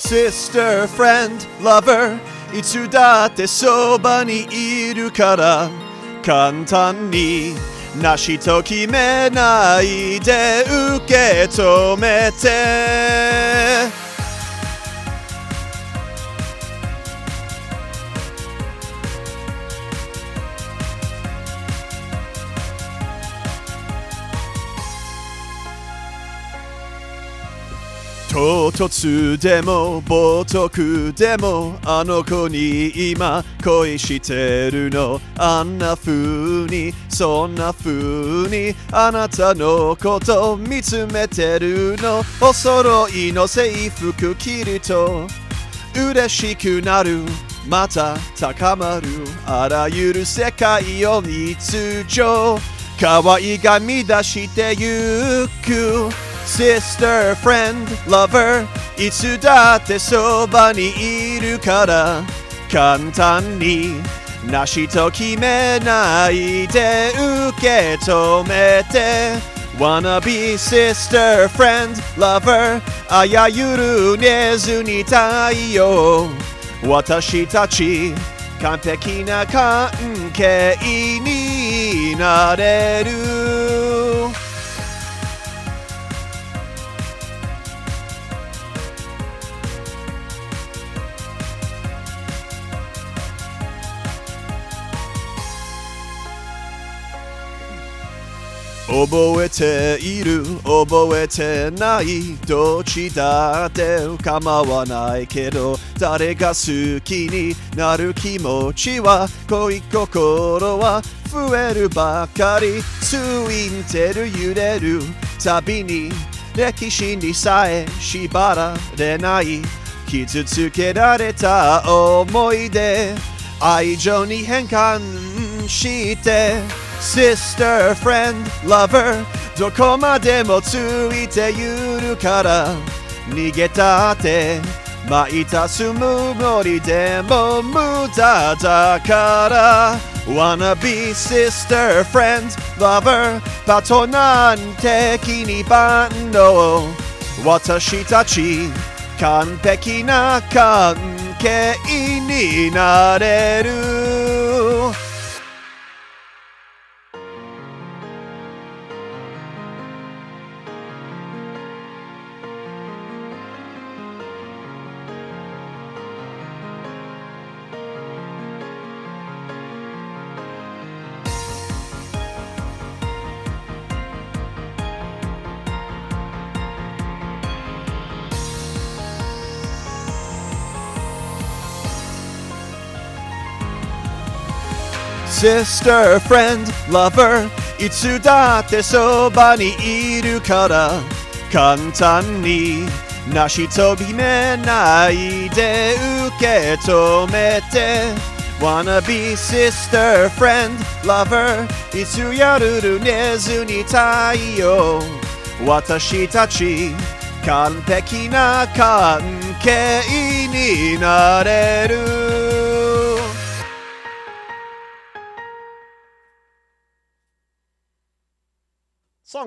Sister, friend, lover いつだってそばにいるから簡単になしと決めないで受け止めて唐突でも冒涜でもあの子に今恋してるのあんな風にそんな風にあなたのこと見つめてるのお揃いの制服着ると嬉しくなるまた高まるあらゆる世界を日常可愛がみ出してゆくSister, friend, lover いつだってそばにいるから簡単になしと決めないで受け止めて Wanna be sister, friend, lover あやゆる寝ずに太陽私たち完璧な関係になれる覚えている覚えてないどっちだって構わないけど誰が好きになる気持ちは恋心は増えるばかりツインテール揺れるたびに歴史にさえ縛られない傷つけられた思い出愛情に変換してSister, friend, lover どこまでもついてゆるから逃げたって巻いたつもりでも無駄だから Wanna be sister, friend, lover パトなんて気に万能私たち完璧な関係になれるSister, friend, lover いつだってそばにいるから簡単になしと決めないで受け止めて Wanna be sister, friend, lover いつやるる寝ずに太陽私たち完璧な関係になれる